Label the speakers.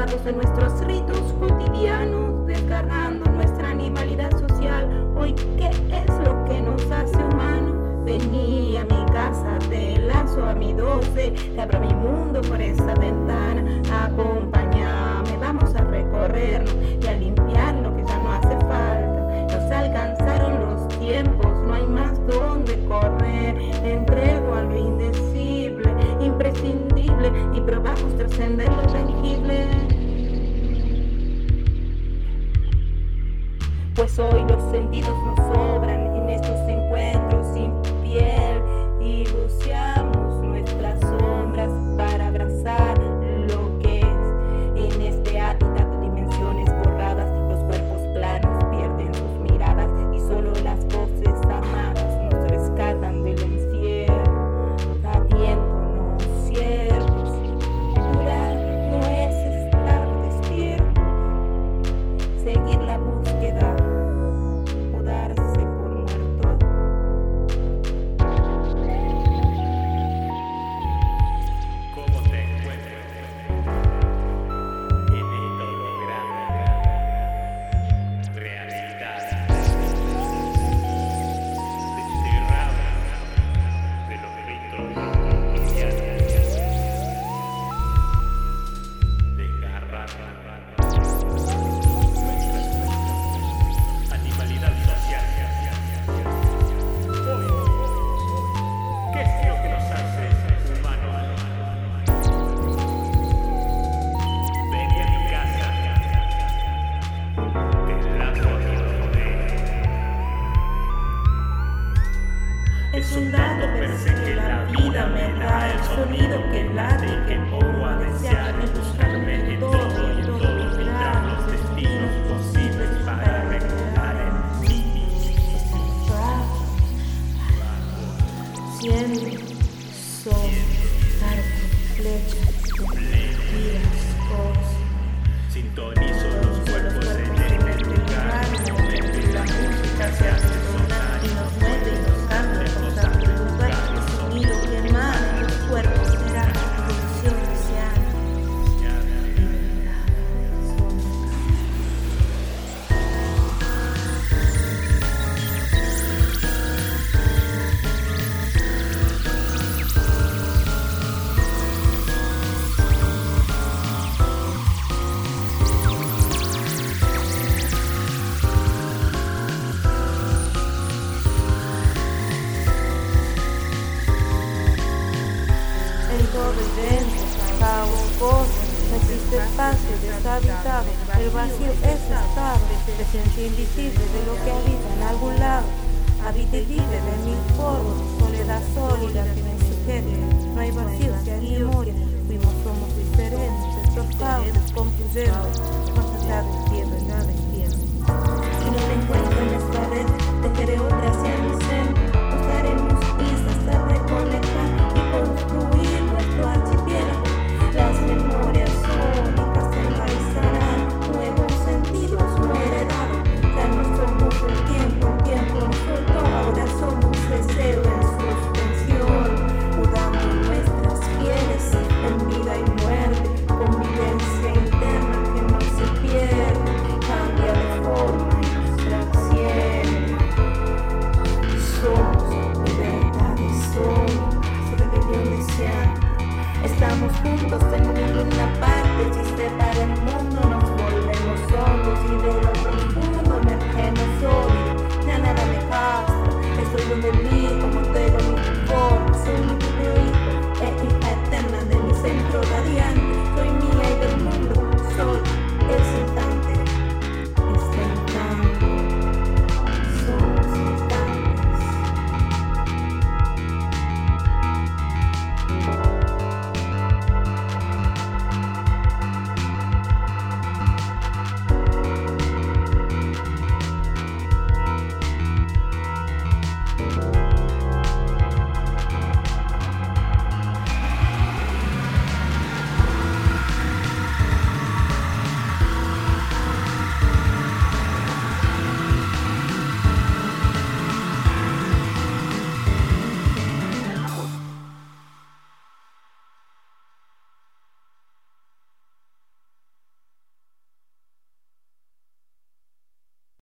Speaker 1: encerrados en nuestros ritos cotidianos, desgarrando nuestra animalidad social. Hoy, ¿qué es lo que nos hace humanos? Vení a mi casa, te lazo a mi 12, te abro mi mundo por esa ventana. Acompáñame, vamos a recorrernos y a limpiar lo que ya no hace falta. Nos alcanzaron los tiempos, no hay más donde correr. Me entrego a lo indecible, imprescindible, y probamos trascender lo tangible. Pues hoy los sentidos nos sobran en estos encuentros sin piel y buceamos nuestras sombras para abrazar lo que es. En este hábitat de dimensiones borradas, los cuerpos planos pierden sus miradas y solo las voces amadas nos rescatan del encierro, habiéndonos ciertos. Durar no es estar despierto, seguir la búsqueda o darse por muerto.
Speaker 2: ¿Cómo te encuentras en esta holograma realidad desterrada de los ritos cotidianos? Desgarrada animalidad social. Hoy, ¿qué es lo que nos hace humanos? Vení a mi casa, te lazo a mi poder.
Speaker 1: Es un dato pensé que la vida me da el sonido que late y que pongo a desear, en buscarme en todo y en todos los destinos posibles para recordar en mí. Siendo son arcos, flechas, tiras, cosas.
Speaker 2: Sintonizo los cuerpos en el lugar donde la música se hace sonar
Speaker 1: Y nos mueve y nos cambia con tanto lugar. El sonido que emana en los cuerpos será evolución deseada. El todo dentro, caos, cosas, no existe espacio deshabitado, el vacío es estado, presencia invisible de lo que habita en algún lado, habita y vive de mil formas, soledad sólida que me sujeta, no hay vacío si hay memoria, fuimos, somos diferentes, estos caos descompusieron, más allá del tiempo.